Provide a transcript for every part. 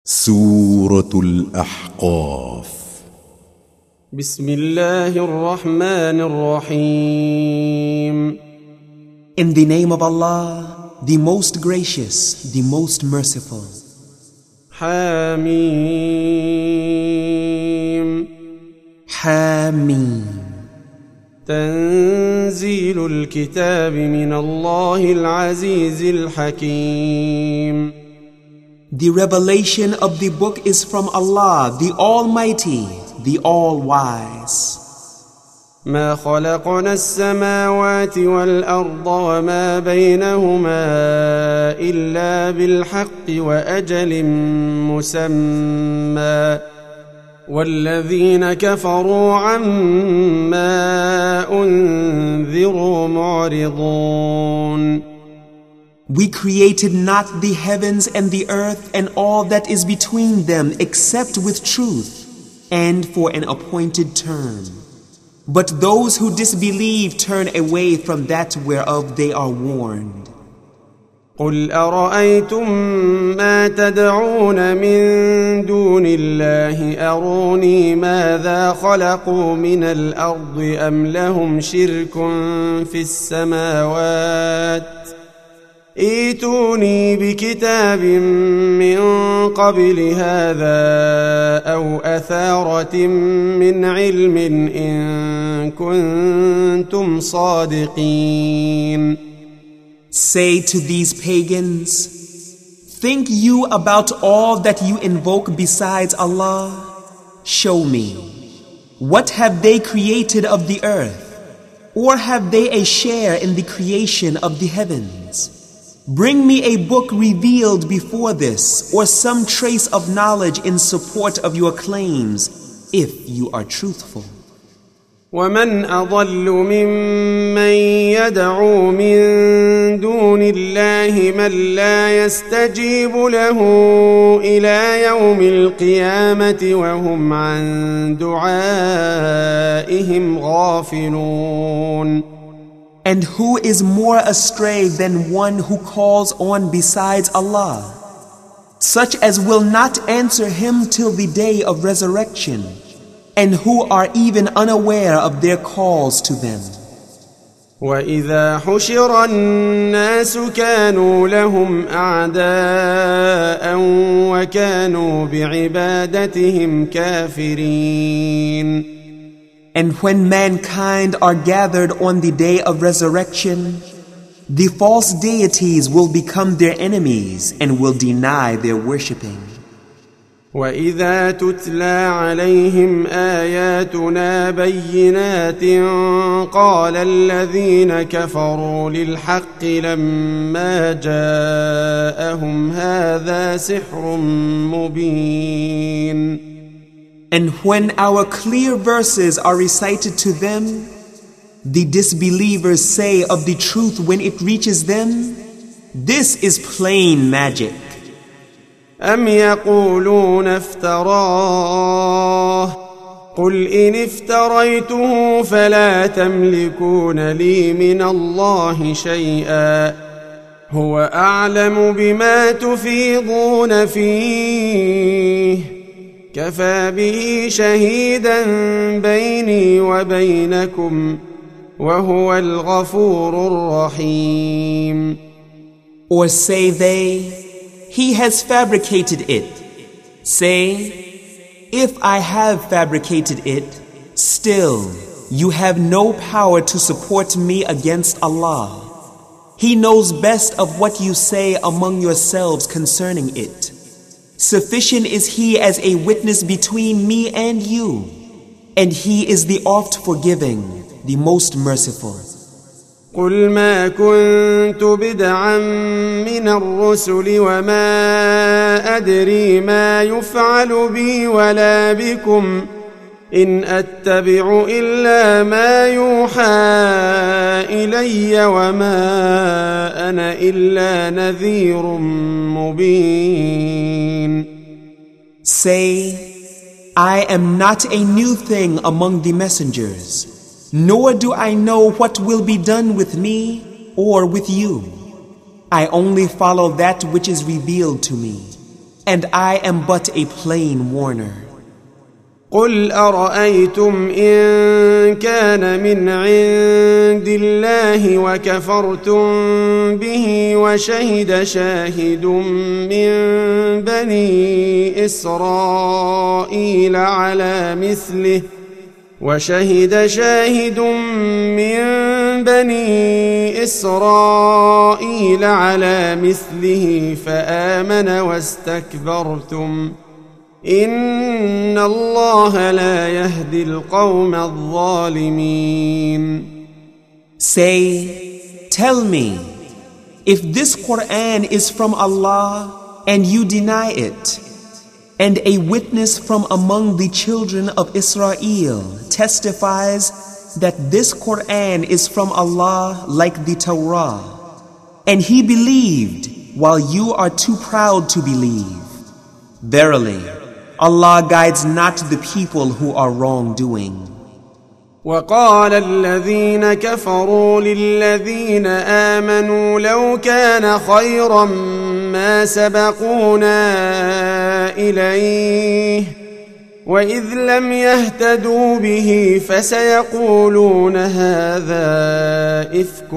سورة الأحقاف. بسم الله الرحمن الرحيم. In the name of Allah, the most gracious, the most merciful. حميم. حميم. تنزيل الكتاب من الله العزيز الحكيم. The revelation of the book is from Allah, the Almighty, the All-Wise. ما خلقنا السماوات والأرض وما بينهما إلا بالحق وأجل مسمى والذين كفروا عما أنذروا معرضون. We created not the heavens and the earth and all that is between them except with truth and for an appointed term. But those who disbelieve turn away from that whereof they are warned. قل أرأيتم ما تدعون من دون الله أروني ماذا خلقوا من الأرض أم لهم شرك في السماوات ائتوني بكتاب من قبل هذا أو أثارة من علم إن كنتم صادقين. Say to these pagans, think you about all that you invoke besides Allah? Show me. What have they created of the earth? Or have they a share in the creation of the heavens? Bring me a book revealed before this, or some trace of knowledge in support of your claims, if you are truthful. ومن أضل ممن يدعو من دون الله من لا يستجيب له إلى يوم القيامة وهم عن دعائهم غافلون. And who is more astray than one who calls on besides Allah, such as will not answer him till the day of resurrection, and who are even unaware of their calls to them. وَإِذَا حُشِرَ النَّاسُ كَانُوا لَهُمْ أَعْدَاءً وَكَانُوا بِعِبَادَتِهِمْ كَافِرِينَ. And when mankind are gathered on the day of resurrection, the false deities will become their enemies and will deny their worshipping. وَإِذَا تُتْلَى عَلَيْهِمْ آيَاتُنَا بَيِّنَاتٍ قَالَ الَّذِينَ كَفَرُوا لِلْحَقِّ لَمَّا جَاءَهُمْ هَذَا سِحْرٌ مُبِينٌ. And when our clear verses are recited to them, the disbelievers say of the truth when it reaches them, this is plain magic. أَمْ يَقُولُونَ افْتَرَاهُ قُلْ إِنِ افْتَرَيْتُهُ فَلَا تَمْلِكُونَ لِي مِنَ اللَّهِ شَيْئًا هُوَ أَعْلَمُ بِمَا تُفِيضُونَ فِيهِ كَفَى بِهِ شَهِيدًا بَيْنِي وَبَيْنَكُمْ وَهُوَ الْغَفُورُ الرَّحِيمُ. Or say they, he has fabricated it. Say, if I have fabricated it, still you have no power to support me against Allah. He knows best of what you say among yourselves concerning it. Sufficient is He as a witness between me and you, and He is the oft forgiving, the most merciful. قل ما كنت بدعا من الرسل وما أدري ما يفعل بي ولا بكم إن أتبع إلا ما يوحى إلي وما أنا إلا نذير مبين. Say, I am not a new thing among the messengers, nor do I know what will be done with me or with you. I only follow that which is revealed to me, and I am but a plain warner. قل أرأيتم إن كان من عند الله وكفرتم به وشهد شاهد من بني إسرائيل على مثله فآمن واستكبرتم إن الله لا يهدي القوم الظالمين. Say, tell me, if this Quran is from Allah and you deny it, and a witness from among the children of Israel testifies that this Quran is from Allah like the Torah, and he believed while you are too proud to believe, verily, Allah guides not the people who are wrongdoing. وقال الذين كفروا للذين آمنوا لو كان خيرا ما سبقونا إليه وإذ لم يهتدوا به فسيقولون هذا إفك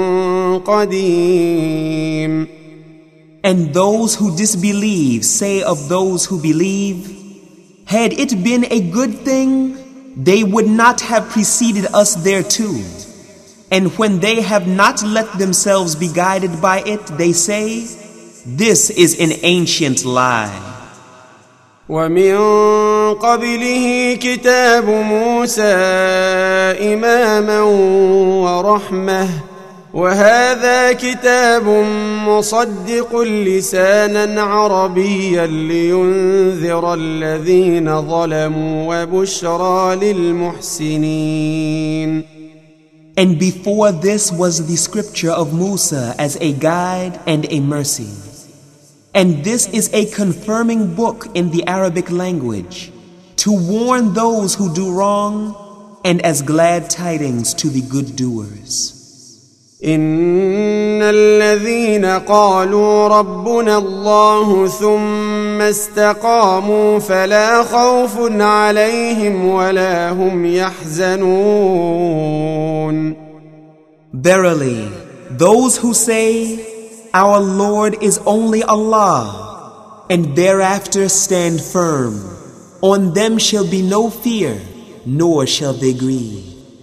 قديم. And those who disbelieve say of those who believe, had it been a good thing, they would not have preceded us thereto. And when they have not let themselves be guided by it, they say, this is an ancient lie. ومن قبله كتاب موسى إماما ورحمة وهذا كتاب مصدق لسانا عربيا لينذر الذين ظلموا وبشرى للمحسنين. And before this was the scripture of Musa as a guide and a mercy. And this is a confirming book in the Arabic language to warn those who do wrong and as glad tidings to the good doers. إن الذين قالوا ربنا الله ثم استقاموا فلا خوف عليهم ولا هم يحزنون. Verily, those who say, our Lord is only Allah, and thereafter stand firm, on them shall be no fear, nor shall they grieve.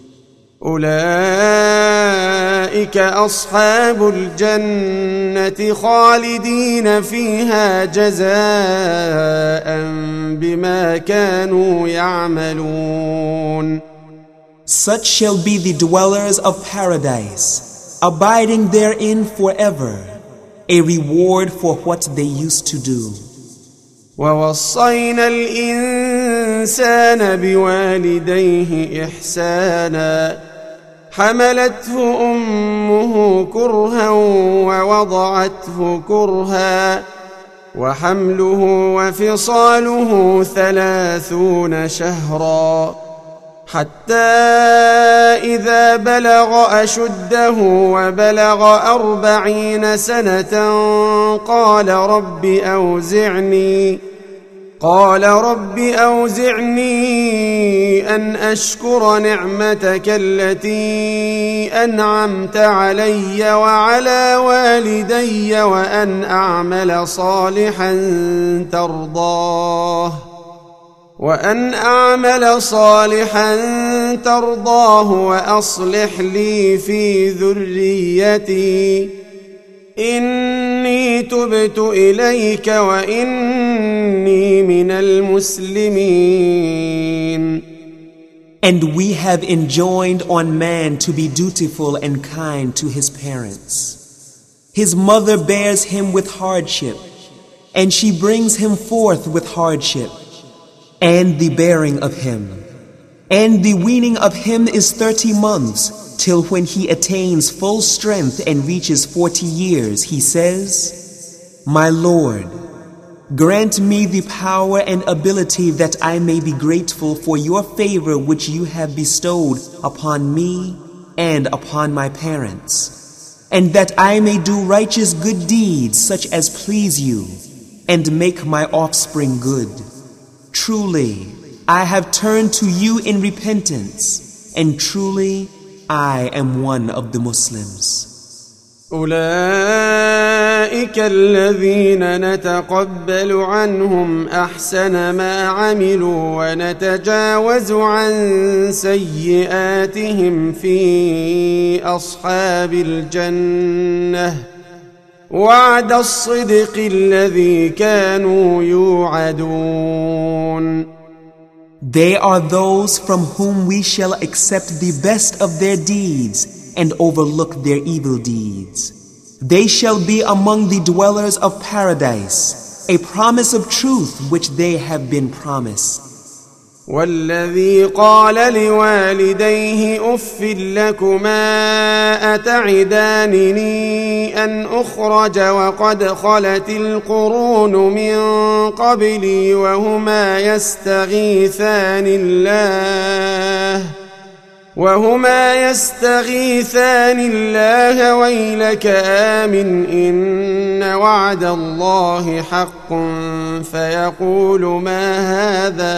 أولئك أصحاب الجنة خالدين فيها جزاء بما كانوا يعملون. Such shall be the dwellers of paradise, abiding therein forever, a reward for what they used to do. ووصينا الإنسان بوالديه إحسانا حملته أمه كرها ووضعته كرها وحمله وفصاله 30 شهرا حتى إذا بلغ أشده وبلغ 40 سنة قال رب أوزعني أن أشكر نعمتك التي أنعمت علي وعلى والدي وأن أعمل صالحا ترضاه وأصلح لي في ذريتي إني تبت إليك وإني من المسلمين. And we have enjoined on man to be dutiful and kind to his parents. His mother bears him with hardship, and she brings him forth with hardship, and the bearing of him. And the weaning of him is 30 months, till when he attains full strength and reaches 40 years, he says, My Lord, grant me the power and ability that I may be grateful for your favor which you have bestowed upon me and upon my parents, and that I may do righteous good deeds such as please you, and make my offspring good. Truly, I have turned to you in repentance, and truly, I am one of the Muslims. أولئك الذين نتقبل عنهم أحسن ما عملوا ونتجاوز عن سيئاتهم في أصحاب الجنة وعد الصدق الذي كانوا يوعدون. They are those from whom we shall accept the best of their deeds and overlook their evil deeds. They shall be among the dwellers of paradise, a promise of truth which they have been promised. والذي قال لوالديه أف لكما أتعدانني أن أخرج وقد خلت القرون من قبلي وهما يستغيثان الله ويلك آمن إن وعد الله حق فيقول ما هذا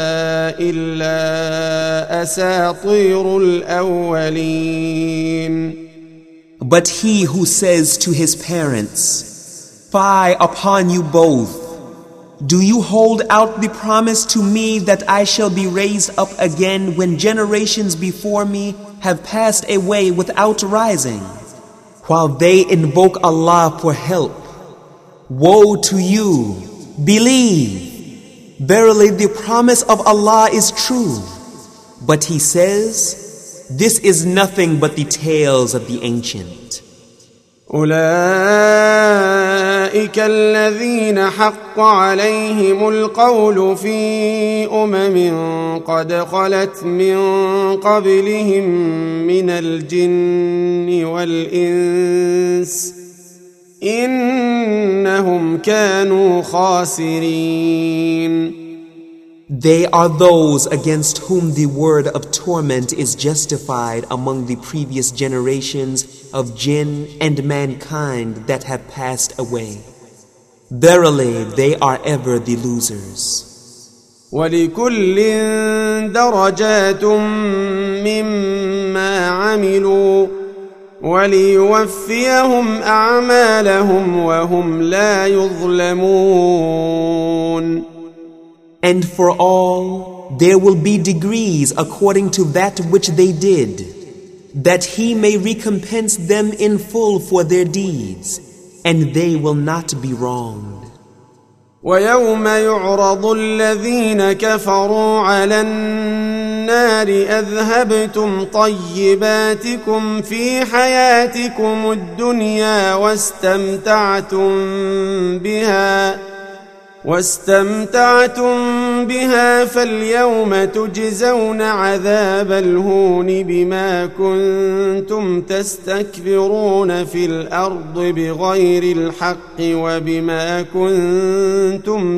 إلا أساطير الأولين. But he who says to his parents, "Fie upon you both! Do you hold out the promise to me that I shall be raised up again when generations before me have passed away without rising?" While they invoke Allah for help, woe to you! Believe! Verily the promise of Allah is true. But he says, this is nothing but the tales of the ancient. أولئك الذين حق عليهم القول في قد خلت من قبلهم من الجن والإنس إنهم كانوا خاسرين. They are those against whom the word of torment is justified among the previous generations of jinn and mankind that have passed away. Verily, they are ever the losers. وَلِكُلٍّ دَرَجَاتٌ مِّمَّا عَمِلُوا وَلِيُوَفِّيَهُمْ أَعْمَالَهُمْ وَهُمْ لَا يُظْلَمُونَ. And for all, there will be degrees according to that which they did, that he may recompense them in full for their deeds, and they will not be wronged. وَيَوْمَ يُعْرَضُ الَّذِينَ كَفَرُوا عَلَى النَّارِ أَذْهَبْتُمْ طَيِّبَاتِكُمْ فِي حَيَاتِكُمُ الدُّنْيَا واستمتعتم بها فاليوم تجزون عذاب الهون بما كنتم تستكبرون في الأرض بغير الحق وبما كنتم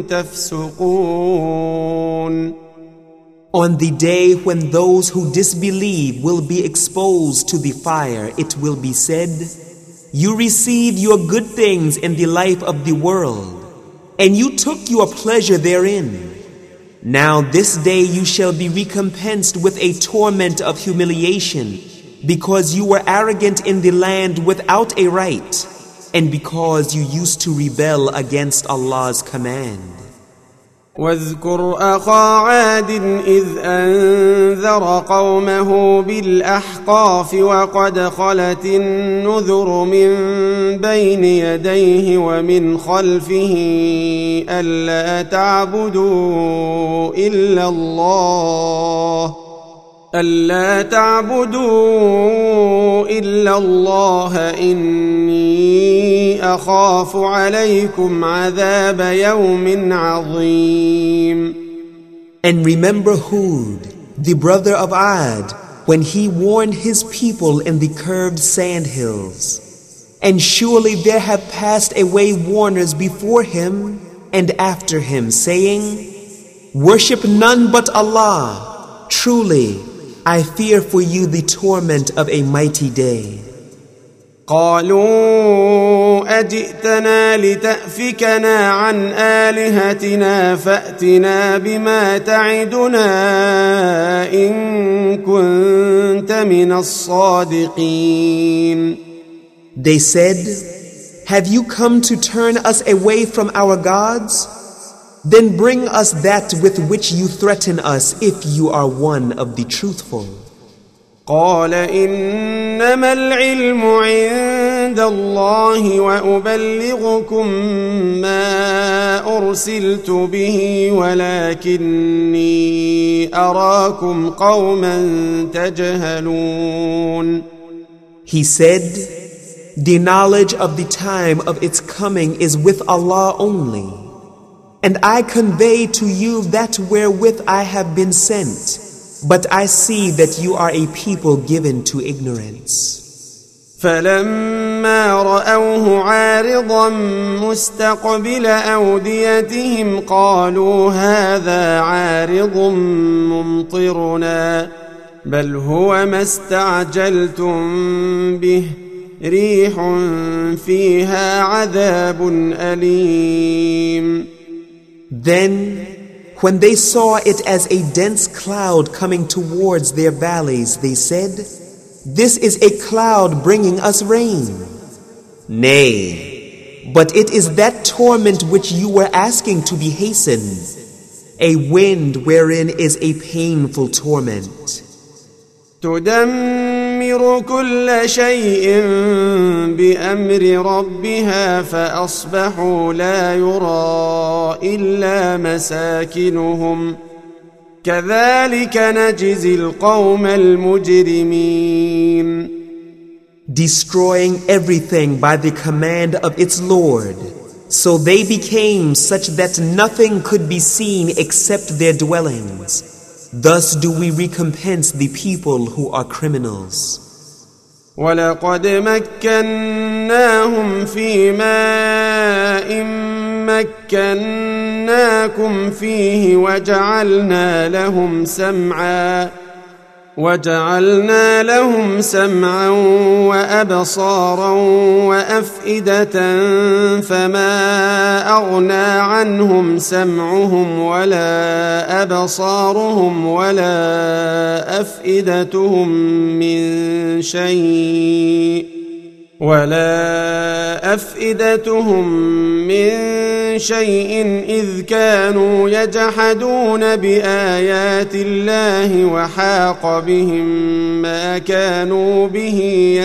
تفسقون. On the day when those who disbelieve will be exposed to the fire, it will be said, "You received your good things in the life of the world, and you took your pleasure therein. Now this day you shall be recompensed with a torment of humiliation, because you were arrogant in the land without a right, and because you used to rebel against Allah's command." واذكر أخا عاد إذ أنذر قومه بالأحقاف وقد خلت النذر من بين يديه ومن خلفه ألا تعبدوا إلا الله إني أخاف عليكم عذاب يوم عظيم. And remember Hud, the brother of Ad, when he warned his people in the curved sandhills. And surely there have passed away warners before him and after him, saying, "Worship none but Allah. Truly, I fear for you the torment of a mighty day." قالوا أجئتنا لتأفكنا عن آلهتنا فأتنا بما تعدنا إن كنت من الصادقين. They said, "Have you come to turn us away from our gods? Then bring us that with which you threaten us if you are one of the truthful." قال إنما العلم عند الله وأبلغكم ما أرسلت به ولكني أراكم قوما تجهلون. He said, "The knowledge of the time of its coming is with Allah only, and I convey to you that wherewith I have been sent, but I see that you are a people given to ignorance." فلما رأوه عارضا مستقبل أوديتهم قالوا هذا عارض ممطرنا بل هو ما استعجلتم به ريح فيها عذاب أليم. Then, when they saw it as a dense cloud coming towards their valleys, they said, "This is a cloud bringing us rain." Nay, but it is that torment which you were asking to be hastened, a wind wherein is a painful torment. تدمر كل شيء بأمر ربها فأصبحوا لا يرى إلا مساكنهم كذلك نجزي القوم المجرمين. Destroying everything by the command of its Lord, so they became such that nothing could be seen except their dwellings. Thus do we recompense the people who are criminals. وَلَقَدْ مَكَّنَّاهُمْ فِي مَاءٍ مَكَّنَّاكُمْ فِيهِ وَجَعَلْنَا لَهُمْ سَمْعًا وَأَبْصَارًا وَأَفْئِدَةً فَمَا أَغْنَى عَنْهُمْ سَمْعُهُمْ وَلَا أَبْصَارُهُمْ وَلَا أَفْئِدَتُهُم من شيء إذ كانوا يجحدون بآيات الله وحاق بهم ما كانوا به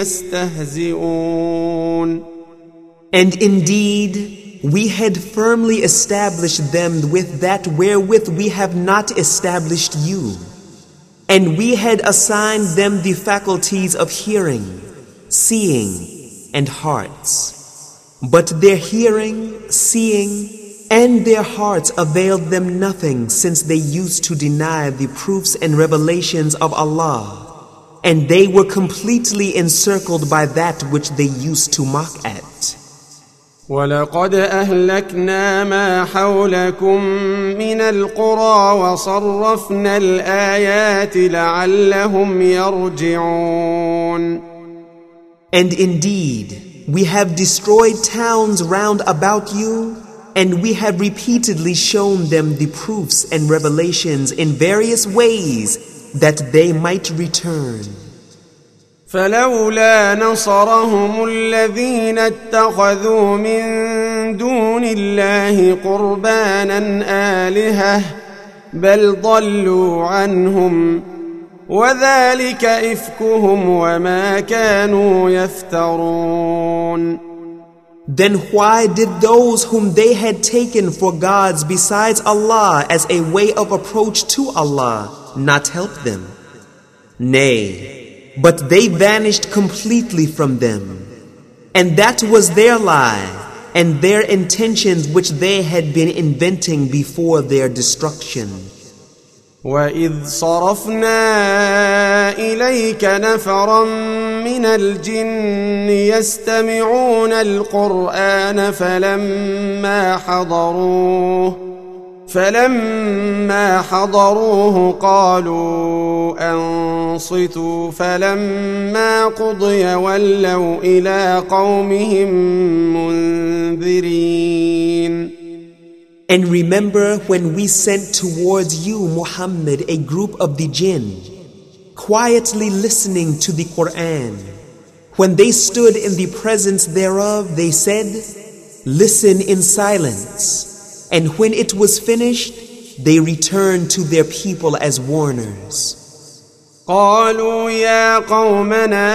يستهزئون. And indeed, we had firmly established them with that wherewith we have not established you. And we had assigned them the faculties of hearing, seeing, and hearts. But their hearing, seeing, and their hearts availed them nothing, since they used to deny the proofs and revelations of Allah, and they were completely encircled by that which they used to mock at. وَلَقَدْ أَهْلَكْنَا مَا حَوْلَكُمْ مِنَ الْقُرَى وَصَرَّفْنَا الْآيَاتِ لَعَلَّهُمْ يَرْجِعُونَ. And indeed, we have destroyed towns round about you, and we have repeatedly shown them the proofs and revelations in various ways that they might return. فلولا نصرهم الذين اتخذوا من دون الله قربانا آلهة بل ضلوا عنهم وذلك إفكهم وما كانوا يفترون. Then why did those whom they had taken for gods besides Allah as a way of approach to Allah not help them? Nay, but they vanished completely from them. And that was their lie and their intentions which they had been inventing before their destruction. وَإِذْ صَرَفْنَا إِلَيْكَ نَفَرًا مِنَ الْجِنِّ يَسْتَمِعُونَ الْقُرْآنَ فلما حضروه قالوا أنصتوا فلما قضي ولوا إلى قومهم منذرين. And remember when we sent towards you, Muhammad, a group of the jinn, quietly listening to the Quran. When they stood in the presence thereof, they said, "Listen in silence." And when it was finished, they returned to their people as warners. قالوا يا قومنا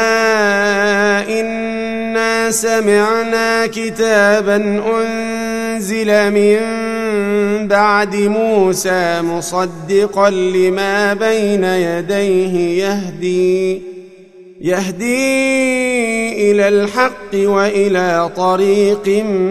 إنا سمعنا كتابا أنزل من بعد موسى مصدقا لما بين يديه يهدي إلى الحق وإلى طريق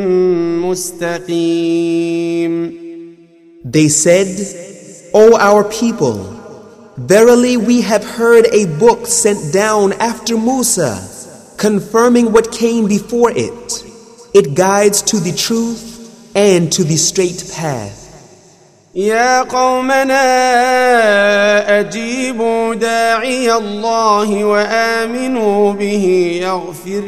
مستقيم. They said, O our people, verily we have heard a book sent down after Musa, confirming what came before it. It guides to the truth and to the straight path. يا قومنا أجيبوا داعي الله وآمنوا به يغفر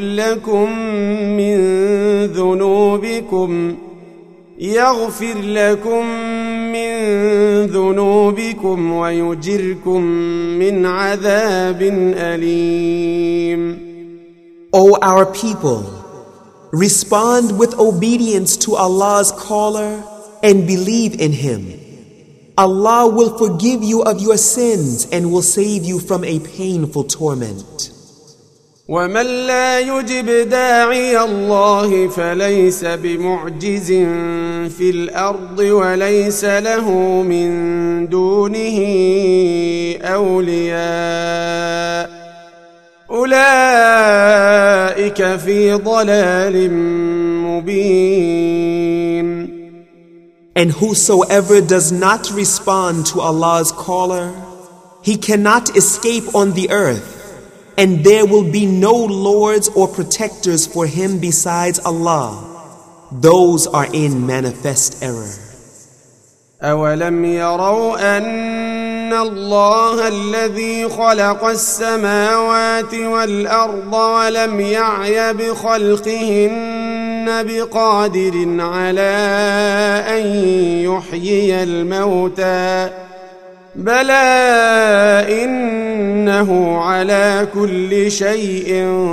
لكم من ذنوبكم ويجركم من عذاب أليم. O our people, respond with obedience to Allah's caller and believe in Him. Allah will forgive you of your sins and will save you from a painful torment. ومن لا يجب داعي الله فليس بمعجز في الأرض وليس له من دونه أولياء أولئك في ضلال مبين. And whosoever does not respond to Allah's caller, he cannot escape on the earth, and there will be no lords or protectors for him besides Allah. Those are in manifest error. أولم يروا أن الله الذي خلق السماوات والأرض ولم يعي بخلقهن بقادر على أن يحيي الموتى بلى إنه على كل شيء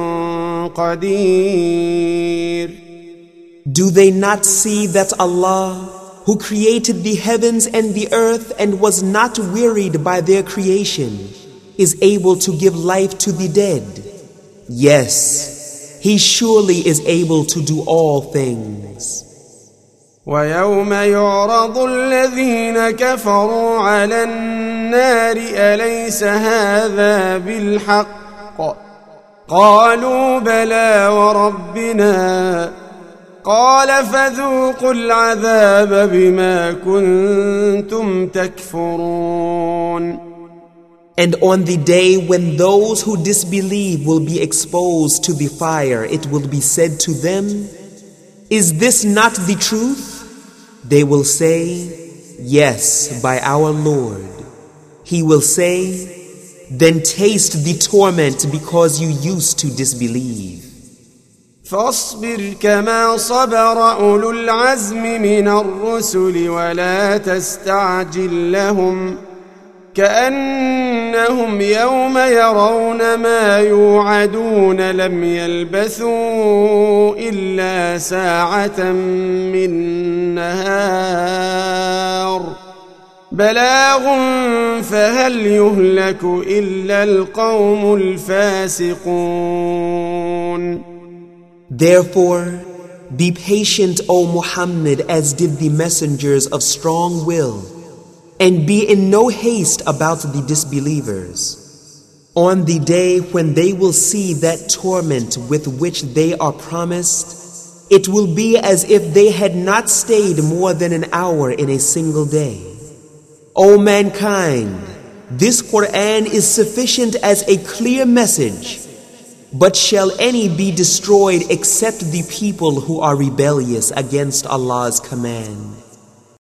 قدير. Do they not see that Allah, who created the heavens and the earth and was not wearied by their creation, is able to give life to the dead? Yes, He surely is able to do all things. ويوم يعرض الذين كفروا على النار أليس هذا بالحق قالوا بلى وربنا قال فذوقوا العذاب بما كنتم تكفرون. And on the day when those who disbelieve will be exposed to the fire, it will be said to them, "Is this not the truth?" They will say, "Yes, by our Lord." He will say, "Then taste the torment because you used to disbelieve." فاصبر كما صبر أولو العزم من الرسل ولا تستعجل لهم كأنهم يوم يرون ما يوعدون لم يلبثوا إلا ساعة من نهار بلاغ فهل يهلك إلا القوم الفاسقون. Therefore, be patient, O Muhammad, as did the messengers of strong will, and be in no haste about the disbelievers. On the day when they will see that torment with which they are promised, it will be as if they had not stayed more than an hour in a single day. O mankind, this Quran is sufficient as a clear message. But shall any be destroyed except the people who are rebellious against Allah's command?